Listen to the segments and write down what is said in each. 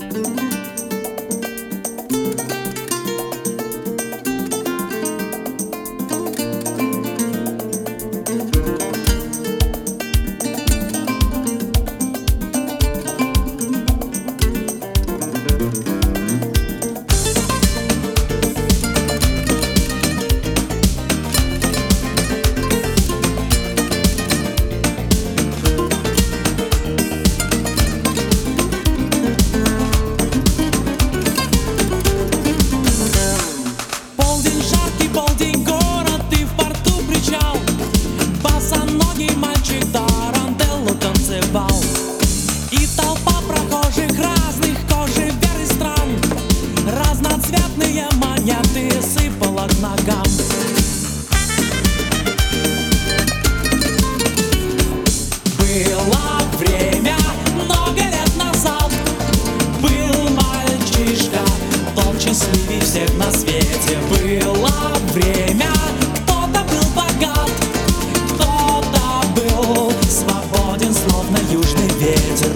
И толпа прохожих разных кожи, вер и стран, разноцветные монеты сыпала к ногам. Было время много лет назад, был мальчишка, тот счастливей всех на свете. Было время, кто-то был богат, кто-то был свободен, словно южный ветер.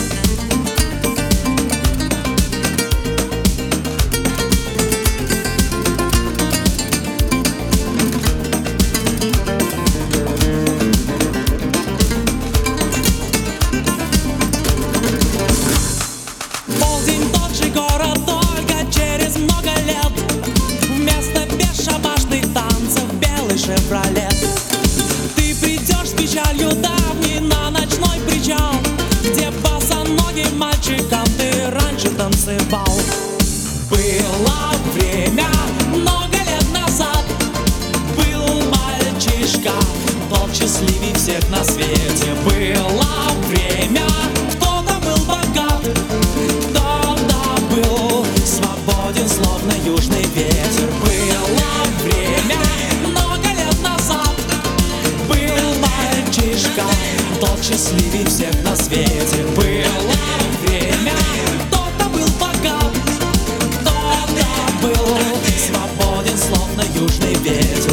Полдень, тот же город, только через много лет, вместо бесшабашных танцев белый шевролет. Ты придешь с печалью давней на ночной причал, где босоногим мальчикам ты раньше танцевал. Было время много лет назад, был мальчишка, тот счастливей всех на свете. Было время, кто-то был богат, кто-то был свободен, словно южный ветер. Было время много лет назад, был мальчишка, тот счастливей всех на свете. Было время, кто-то был богат, кто-то был свободен, словно южный ветер.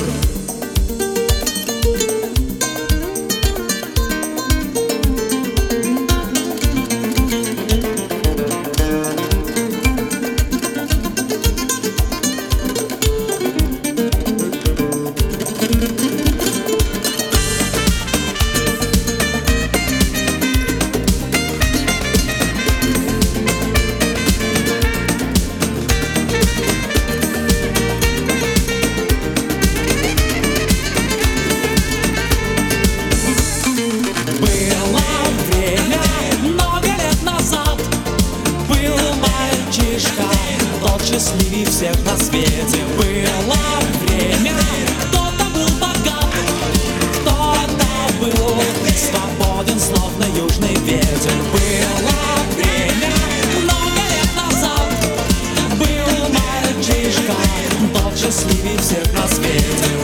Счастливей всех на свете. Было время, кто-то был богат, кто-то был свободен, словно южный ветер. Было время много лет назад, был мальчишка, тот счастливей всех на свете.